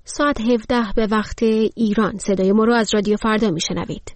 ساعت 17 به وقت ایران. صدای ما رو از رادیو فردا میشنوید.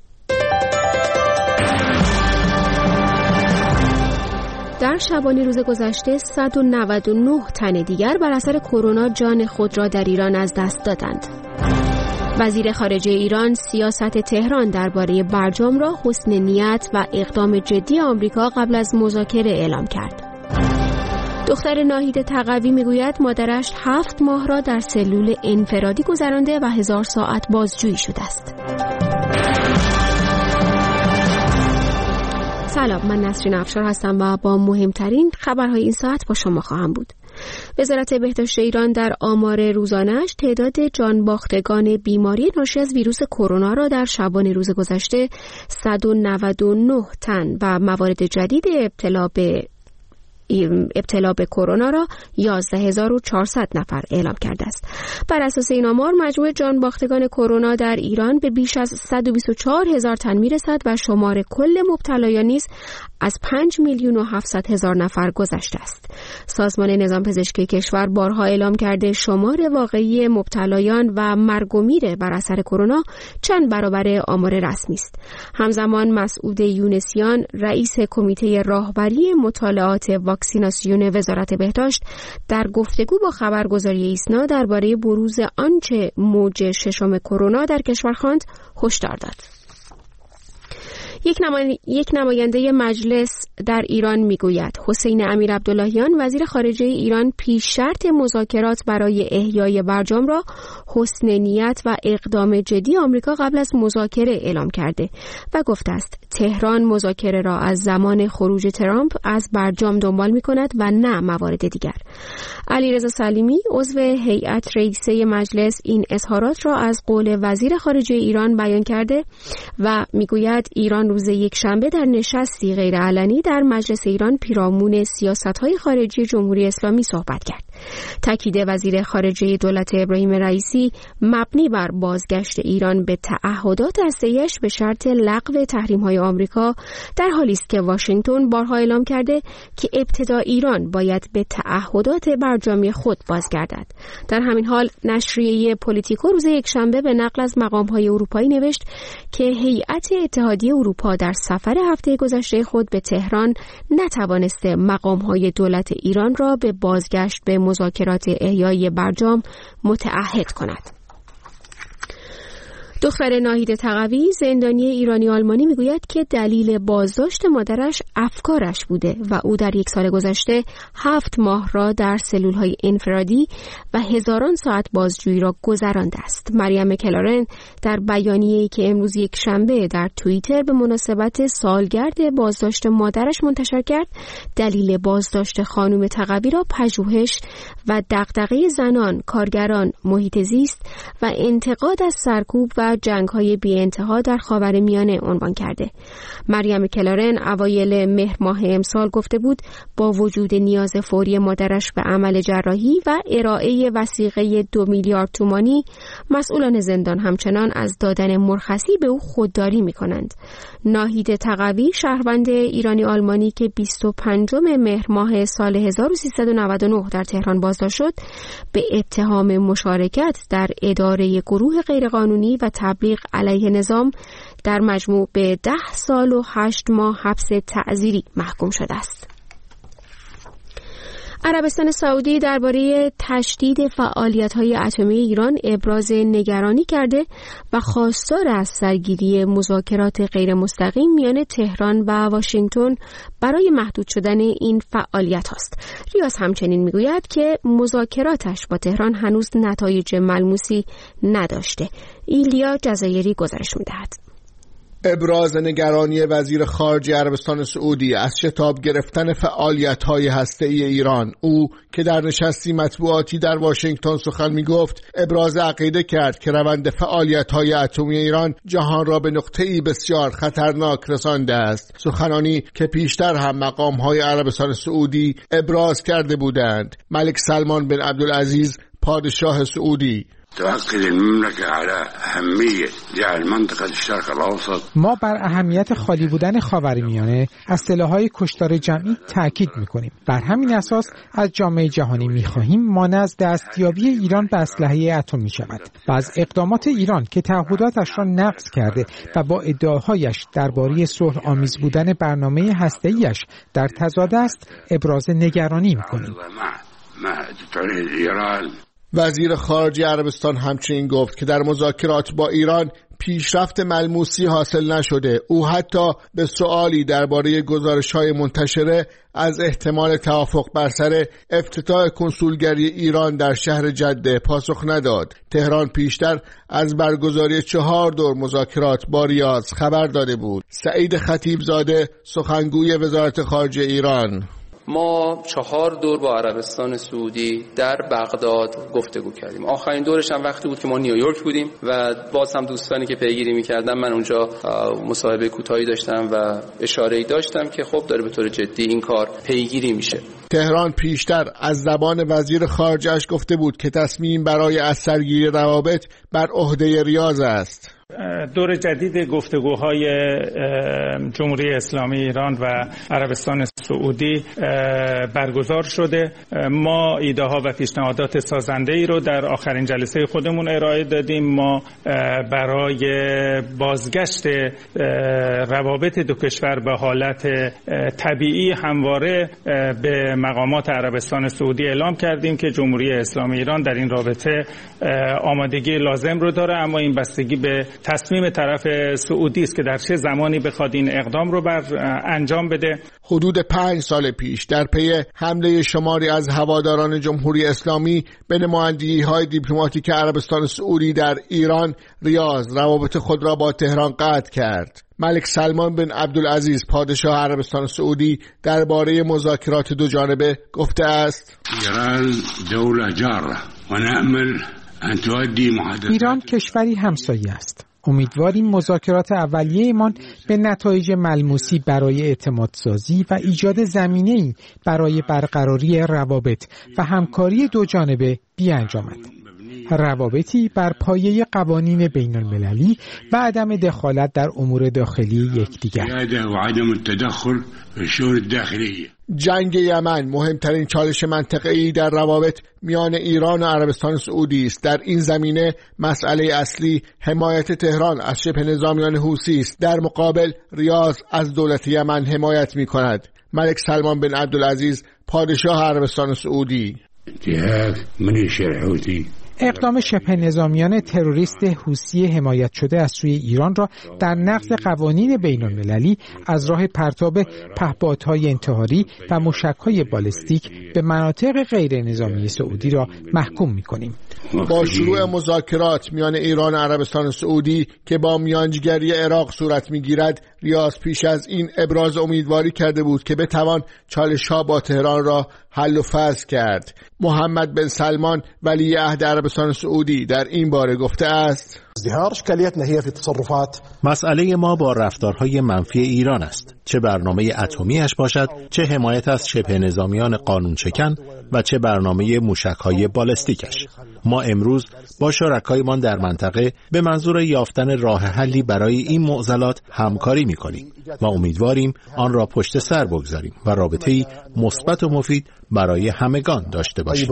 در شبانه روز گذشته 199 تن دیگر بر اثر کرونا جان خود را در ایران از دست دادند. وزیر خارجه ایران سیاست تهران درباره برجام را حسن نیت و اقدام جدی آمریکا قبل از مذاکره اعلام کرد. دختر ناهید تقوی میگوید مادرش 7 ماه را در سلول انفرادی گذرانده و 1000 ساعت بازجویی شده است. سلام، من نسرین افشار هستم و با مهمترین خبرهای این ساعت با شما خواهم بود. وزارت بهداشت ایران در آمار روزانه‌اش تعداد جانباختگان بیماری ناشی از ویروس کرونا را در شبانه روز گذشته 199 تن و موارد جدید ابتلا به کرونا را 11400 نفر اعلام کرده است. بر اساس این آمار مجموع جانباختگان کرونا در ایران به بیش از 124,000 تن میرسد و شمار کل مبتلایان نیز از 5,700,000 نفر گذشته است. سازمان نظام پزشکی کشور بارها اعلام کرده شمار واقعی مبتلایان و مرگ و میر بر اثر کرونا چند برابر آمار رسمی است. همزمان مسعود یونسیان رئیس کمیته راهبری مطالعات واکسیناسیون وزارت بهداشت در گفتگو با خبرگزاری ایسنا درباره بروز آنچه موج ششم کرونا در کشور خواند هشدار داد. یک نماینده مجلس در ایران میگوید حسین امیرعبداللهیان وزیر خارجه ایران پیش شرط مذاکرات برای احیای برجام را حسن نیت و اقدام جدی آمریکا قبل از مذاکره اعلام کرده و گفته است تهران مذاکره را از زمان خروج ترامپ از برجام دنبال می‌کند و نه موارد دیگر. علیرضا سلیمی عضو هیئت رئیسه مجلس این اظهارات را از قول وزیر خارجه ایران بیان کرده و میگوید ایران روز یکشنبه در نشستی غیرعلنی در مجلس ایران پیرامون سیاست‌های خارجی جمهوری اسلامی صحبت کرد. تاکید وزیر خارجه دولت ابراهیم رئیسی مبنی بر بازگشت ایران به تعهدات هسته‌ایش به شرط لغو تحریم‌های آمریکا در حالی است که واشنگتن بارها اعلام کرده که ابتدا ایران باید به تعهدات برجامی خود بازگردد. در همین حال نشریه پولیتیکو روز یکشنبه به نقل از مقام‌های اروپایی نوشت که هیئت اتحادیه اروپا در سفر هفته گذشته خود به تهران نتوانسته مقام‌های دولت ایران را به بازگشت به مذاکرات احیای برجام متعهد کند. دختر ناهید تقوی زندانی ایرانی آلمانی میگوید که دلیل بازداشت مادرش افکارش بوده و او در 1 سال گذشته 7 ماه را در سلول‌های انفرادی و هزاران ساعت بازجویی را گذرانده است. مریم کلارن در بیانیه‌ای که امروز یکشنبه در توییتر به مناسبت سالگرد بازداشت مادرش منتشر کرد، دلیل بازداشت خانم تقوی را پژوهش و دغدغه زنان، کارگران، محیط زیست و انتقاد از سرکوب و جنگ‌های بی‌انتها در خاورمیانه عنوان کرده. مریم کلارن اوایل مهر ماه امسال گفته بود با وجود نیاز فوری مادرش به عمل جراحی و ارائه وثیقه 2 میلیارد تومانی، مسئولان زندان همچنان از دادن مرخصی به او خودداری می‌کنند. ناهید تقوی شهروند ایرانی آلمانی که 25 مهر ماه سال 1399 در تهران بازداشت شد، به اتهام مشارکت در اداره گروه غیرقانونی و تبلیغ علیه نظام در مجموع به 10 سال و 8 ماه حبس تعزیری محکوم شده است. عربستان سعودی درباره تشدید فعالیت‌های اتمی ایران ابراز نگرانی کرده و خواستار از سرگیری مذاکرات غیر مستقیم میان تهران و واشنگتن برای محدود شدن این فعالیت است. ریاض همچنین میگوید که مذاکراتش با تهران هنوز نتایج ملموسی نداشته. ایلیا جزایری گزارش می‌دهد. ابراز نگرانی وزیر خارجه عربستان سعودی از شتاب گرفتن فعالیت‌های هسته‌ای ایران. او که در نشستی مطبوعاتی در واشنگتن سخن می‌گفت، ابراز عقیده کرد که روند فعالیت‌های اتمی ایران جهان را به نقطه‌ای بسیار خطرناک رسانده است. سخنانی که پیشتر هم مقام‌های عربستان سعودی ابراز کرده بودند. ملک سلمان بن عبدالعزیز پادشاه سعودی. ما بر اهمیت خالی بودن خاورمیانه از سلاح‌های کشتار جمعی تأکید می‌کنیم. بر همین اساس از جامعه جهانی می‌خواهیم مانع از دستیابی ایران به اسلحه اتمی شود و از اقدامات ایران که تعهداتش را نقض کرده و با ادعاهایش درباره صلح آمیز بودن برنامه هسته‌ایش در تضاد است ابراز نگرانی می‌کنیم. وزیر خارجه عربستان همچنین گفت که در مذاکرات با ایران پیشرفت ملموسی حاصل نشده. او حتی به سوالی درباره گزارش‌های منتشره از احتمال توافق بر سر افتتاح کنسولگری ایران در شهر جده پاسخ نداد. تهران پیشتر از برگزاری 4 دور مذاکرات با ریاض خبر داده بود. سعید خطیبزاده سخنگوی وزارت خارجه ایران: ما 4 دور با عربستان سعودی در بغداد گفتگو کردیم. آخرین دورش هم وقتی بود که ما نیویورک بودیم و باز هم دوستانی که پیگیری می‌کردن من اونجا مصاحبه کوتاهی داشتم و اشاره‌ای داشتم که خب داره به طور جدی این کار پیگیری میشه. تهران پیشتر از زبان وزیر خارجه‌اش گفته بود که تصمیم برای از سرگیری روابط بر عهده ریاض است. دور جدید گفتگوهای جمهوری اسلامی ایران و عربستان سعودی برگزار شده. ما ایده ها و پیشنهادات سازنده ای رو در آخرین جلسه خودمون ارائه دادیم. ما برای بازگشت روابط دو کشور به حالت طبیعی همواره به مقامات عربستان سعودی اعلام کردیم که جمهوری اسلامی ایران در این رابطه آمادگی لازم رو داره، اما این بستگی به تصمیم طرف سعودی است که در چه زمانی بخواد این اقدام رو انجام بده. حدود 5 سال پیش در پی حمله شماری از هواداران جمهوری اسلامی به نمایندگی‌های دیپلماتیک عربستان سعودی در ایران، ریاض روابط خود را با تهران قطع کرد. ملک سلمان بن عبدالعزیز پادشاه عربستان سعودی درباره مذاکرات دو جانبه گفته است: ایران دوله جاره و نأمل ان تؤدي محادثات. ایران کشوری همسایه است. امیدواریم مذاکرات اولیه‌مان به نتایج ملموسی برای اعتمادسازی و ایجاد زمینه‌ای برای برقراری روابط و همکاری دو جانبه بیانجامد. روابطی بر پایه قوانین بین المللی و عدم دخالت در امور داخلی یکدیگر. جنگ یمن مهمترین چالش منطقه‌ای در روابط میان ایران و عربستان سعودی است. در این زمینه مسئله اصلی حمایت تهران از شبه نظامیان حوثی است. در مقابل ریاض از دولت یمن حمایت می‌کند. ملک سلمان بن عبدالعزیز پادشاه عربستان سعودی: اقدام شبه نظامیان تروریست حوثی حمایت شده از سوی ایران را در نقض قوانین بین المللی از راه پرتاب پهپادهای انتحاری و موشک‌های بالستیک به مناطق غیر نظامی سعودی را محکوم می‌کنیم. با شروع مذاکرات میان ایران و عربستان سعودی که با میانجیگری عراق صورت می‌گیرد، ریاض پیش از این ابراز امیدواری کرده بود که بتوان چالش‌ها با تهران را حل و فصل کرد. محمد بن سلمان ولی عهد عربستان سعودی در این باره گفته است: مسئله ما با رفتارهای منفی ایران است، چه برنامه اتمی‌اش باشد، چه حمایت از شبه نظامیان قانون شکن و چه برنامه موشک‌های بالستیکش. ما امروز با شرکایمان در منطقه به منظور یافتن راه حلی برای این معضلات همکاری می‌کنیم و امیدواریم آن را پشت سر بگذاریم و رابطه‌ای مثبت و مفید برای همگان داشته باشیم.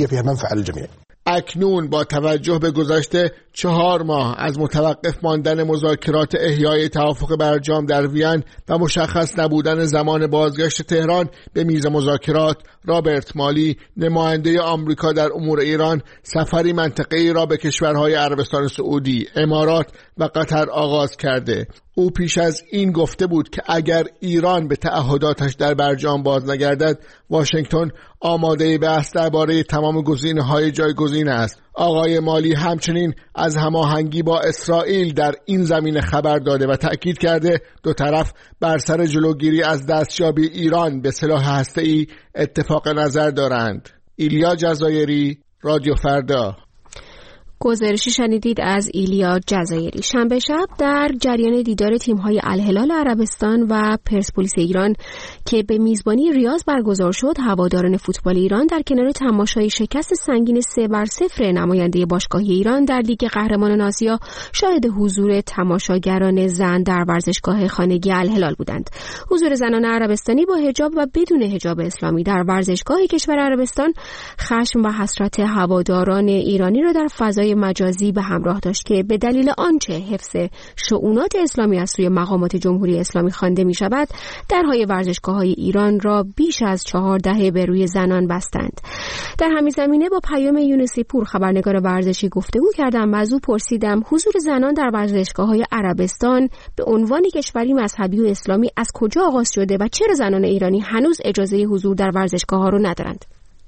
اکنون با توجه به گذشته 4 ماه از متوقف ماندن مذاکرات احیای توافق برجام در وین و مشخص نبودن زمان بازگشت تهران به میز مذاکرات، رابرت مالی نماینده آمریکا در امور ایران سفری منطقه‌ای را به کشورهای عربستان سعودی، امارات و قطر آغاز کرده. او پیش از این گفته بود که اگر ایران به تعهداتش در برجام باز نگردد، واشنگتن آماده بحث درباره تمام گزینه‌های جایگزین است. آقای مالی همچنین از هماهنگی با اسرائیل در این زمینه خبر داده و تأکید کرده دو طرف بر سر جلوگیری از دستیابی ایران به سلاح هسته‌ای اتفاق نظر دارند. ایلیا جزایری، رادیو فردا. گزارشی شنیدید از ایلیا جزایری. شنبه شب در جریان دیدار تیم‌های الهلال عربستان و پرسپولیس ایران که به میزبانی ریاض برگزار شد، هواداران فوتبال ایران در کنار تماشای شکست سنگین 3-0 نماینده باشگاه ایران در لیگ قهرمانان آسیا شاهد حضور تماشاگران زن در ورزشگاه خانگی الهلال بودند. حضور زنان عربستانی با حجاب و بدون حجاب اسلامی در ورزشگاه کشور عربستان خشم و حسرت هواداران ایرانی را در فضای مجازی به همراه داشت که به دلیل آنچه حفظ شؤونات اسلامی از سوی مقامات جمهوری اسلامی خوانده می شود، درهای ورزشگاه‌های ایران را بیش از 4 دهه به روی زنان بستند. در همین زمینه با پیام یونسی پور، خبرنگار ورزشی، گفتگو کردم و از او پرسیدم حضور زنان در ورزشگاه‌های عربستان به عنوان کشوری مذهبی و اسلامی از کجا آغاز شده و چرا زنان ایرانی هنوز اجازه حضور در ورزشگاه‌ها را ندارند؟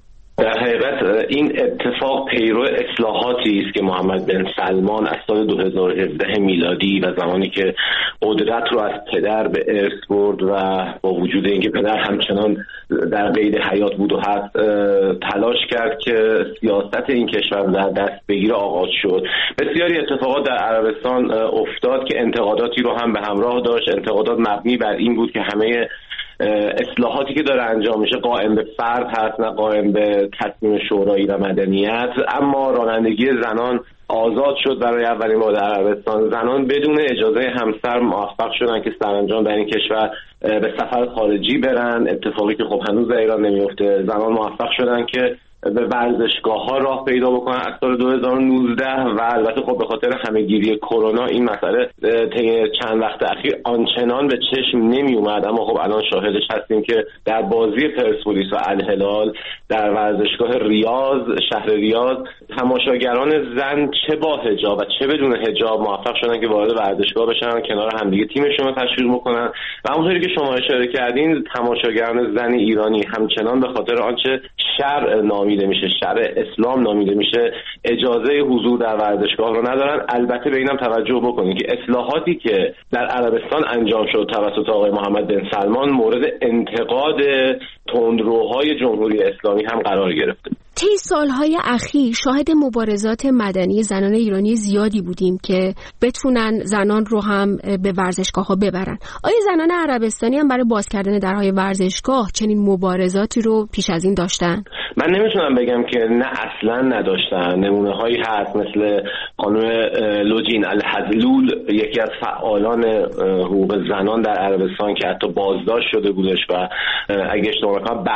در حقیقت این اتفاق پیرو اصلاحاتی است که محمد بن سلمان از سال 2017 میلادی و زمانی که قدرت رو از پدر به ارث برد و با وجود اینکه پدر همچنان در قید حیات بود و هست، تلاش کرد که سیاست این کشور در دست بگیره آغاز شد. بسیاری اتفاقات در عربستان افتاد که انتقاداتی رو هم به همراه داشت. انتقادات مبنی بر این بود که همه اصلاحاتی که داره انجام میشه قائم به فرد هست، نه قائم به تصمیم شورایی و مدنیت. اما رانندگی زنان آزاد شد برای اولین بار در عربستان. زنان بدون اجازه همسر موفق شدن که سرانجام در این کشور به سفر خارجی برن، اتفاقی که خب هنوز در ایران نمیفته. زنان موفق شدن که به ورزشگاه‌ها راه پیدا بکنن از سال 2019 و البته خب به خاطر همه‌گیری کرونا این مسئله طی چند وقت اخیر آنچنان به چشم نمی اومد. اما خب الان شاهدش هستیم که در بازی پرسپولیس و الهلال در ورزشگاه ریاض، شهر ریاض، تماشاگران زن چه با حجاب و چه بدون حجاب موفق شدن که وارد ورزشگاه بشن، کنار همدیگه تیمشون رو تشویق بکنن. و همونطوری که شما اشاره کردین، تماشاگران زن ایرانی همچنان به خاطر آنچه شرع نامیده میشه، شرع اسلام نامیده میشه، اجازه حضور در ورزشگاه رو ندارن. البته به اینم توجه بکنید که اصلاحاتی که در عربستان انجام شد توسط آقای محمد بن سلمان مورد انتقاد تندروهای جمهوری اسلامی هم قرار گرفته. طی سالهای اخیر شاهد مبارزات مدنی زنان ایرانی زیادی بودیم که بتونن زنان رو هم به ورزشگاه‌ها ببرن. آیا زنان عربستانی هم برای باز کردن درهای ورزشگاه چنین مبارزاتی رو پیش از این داشتن؟ من نمیتونم بگم که نه، اصلا نداشتن. نمونه‌هایی هست مثل خانم لوجین الحزلول، یکی از فعالان حقوق زنان در عربستان که حتی بازداشت شده بودش و اگه اشتباه نکنم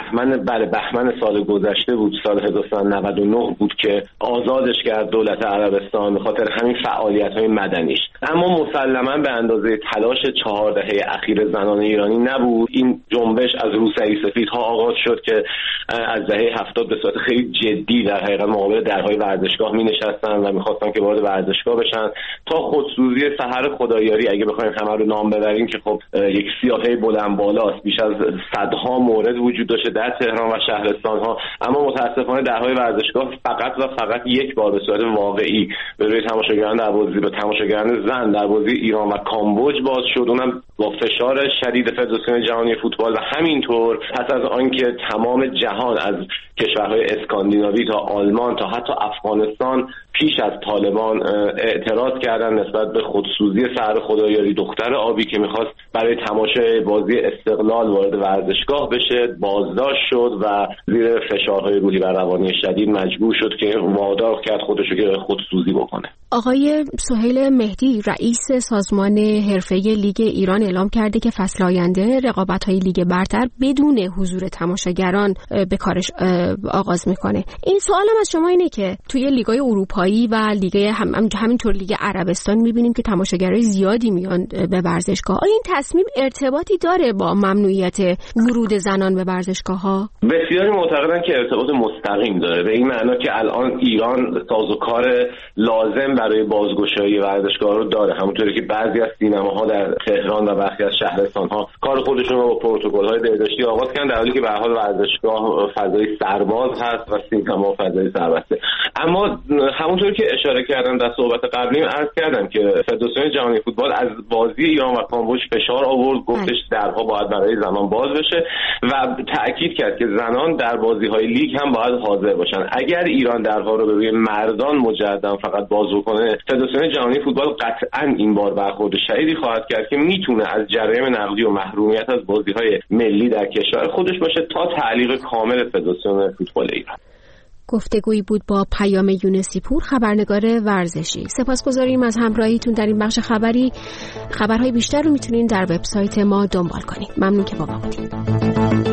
بهمن سال گذشته بود، سال 1999 بود که آزادش کرد دولت عربستان به خاطر همین فعالیت‌های مدنیش. اما مسلماً به اندازه تلاش 4 دهه اخیر زنان ایرانی نبود. این جنبش از روسری سفیدها آغاز شد که از دهه 70 به صورت خیلی جدی در حقیقت مقابل درهای ورزشگاه می‌نشستن و می‌خواستن که وارد ورزشگاه بشن، تا خودسوزی سحر خدایاری اگه بخوایم همه رو نام ببریم که خب یک سیاهه بلند بالاست. بیش از صدها مورد وجود داشته در تهران و شهرستان‌ها، اما متأسفانه درهای ورزشگاه فقط و فقط یک بار به صورت واقعی به روی تماشاگران در بازی به تماشاگران زن در بازی ایران و کامبوج باز شد، اونم با فشار شدید فدراسیون جهانی فوتبال. و همینطور پس از آنکه تمام جهان از کشورهای اسکاندیناوی تا آلمان تا حتی افغانستان پیش از طالبان اعتراض کردن نسبت به خودسوزی سحر خدایاری، دختر آبی که میخواست برای تماشای بازی استقلال وارد ورزشگاه بشه، بازداشت شد و زیر فشارهای روحی و روانی شدید مجبور شد که وادار کرد خودشو که خودسوزی بکنه. آقای سهیل مهدی، رئیس سازمان حرفه‌ای لیگ ایران، اعلام کرده که فصل آینده رقابت‌های لیگ برتر بدون حضور تماشاگران به کارش آغاز میکنه. این سوالم از شما اینه که توی لیگ‌های اروپایی و لیگ همینطور لیگ عربستان می‌بینیم که تماشاگرای زیادی میان به ورزشگاه. آیا این تصمیم ارتباطی داره با ممنوعیت ورود زنان به ورزشگاه‌ها؟ بسیاری معتقدن که ارتباط مستقیم داره، به این معنا که الان ایران سازوکار لازم برای بازگشایی ورزشگاه رو داره. همونطوری که بعضی از سینماها در تهران و برخی از شهرستان‌ها کار خودشون رو با پروتکل‌های بهداشتی آغاز کردن، در حالی که به هر حال ورزشگاه فضای سرباز هست و سینما فضای سربسته. اما همونطوری که اشاره کردم در صحبت قبلیم عرض کردم که فدراسیون جهانی فوتبال از بازی ایران و کامبوج فشار آورد، گفتش درها باید برای زنان باز بشه و تأکید کرد که زنان در بازی‌های لیگ هم باید حاضر باشن. اگر ایران درها رو به روی مردان مجددا فقط باز بکنه، فدراسیون جهانی فوتبال قطعاً این بار برخورد شدیدی خواهد کرد که میتونه از جرایم نقدی و محرومیت از بازی‌های ملی در کشور خودش باشه تا تعلیق کامل فدراسیون فوتبال ایران. گفتگویی بود با پیام یونسی پور، خبرنگار ورزشی. سپاسگزاریم از همراهیتون در این بخش خبری. خبرهای بیشتر رو میتونین در وبسایت ما دنبال کنید. ممنون که با ما بودید.